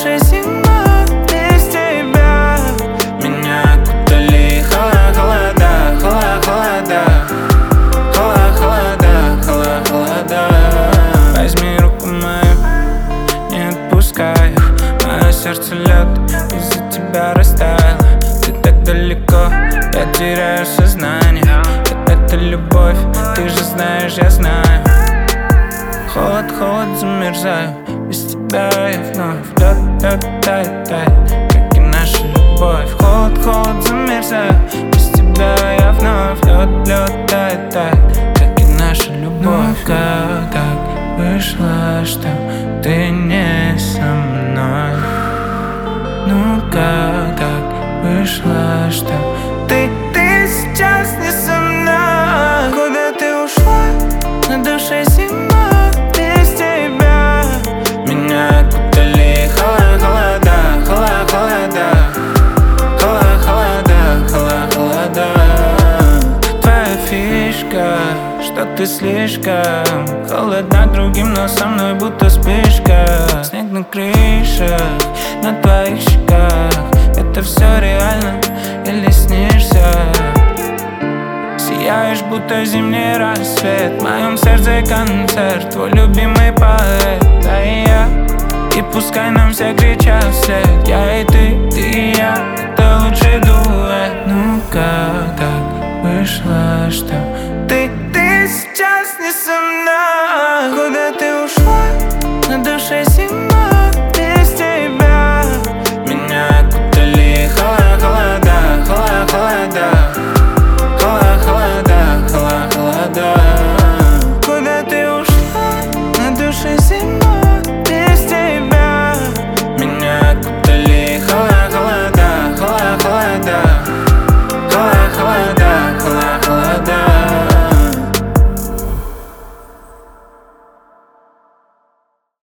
душе зима без тебя. Меня окутали холода, холода, холода. Возьми руку мою, не отпускай. Мое сердце лед из-за тебя растаяло. Ты так далеко, я теряю сознание. Это любовь, ты же знаешь, я знаю. Холод, замерзаю. Без тебя я вновь лед, тает, как и наша любовь. Холод, замерзаю. Без тебя я вновь лед, тает, как и наша любовь. Ну как так вышло, что ты не со мной? Ну как так вышло, что ты сейчас не со мной? Куда ты ушла? На душе зима без тебя. Меня окутали холода. Твоя фишка, что ты слишком холодна другим, но со мной будто вспышка. Снег на крышах, на твоих щеках. Это все реально или снишься? Сияешь, будто зимний рассвет. В моем сердце концерт, твой любимый поэт, да и я. И пускай нам все кричат вслед, я и ты.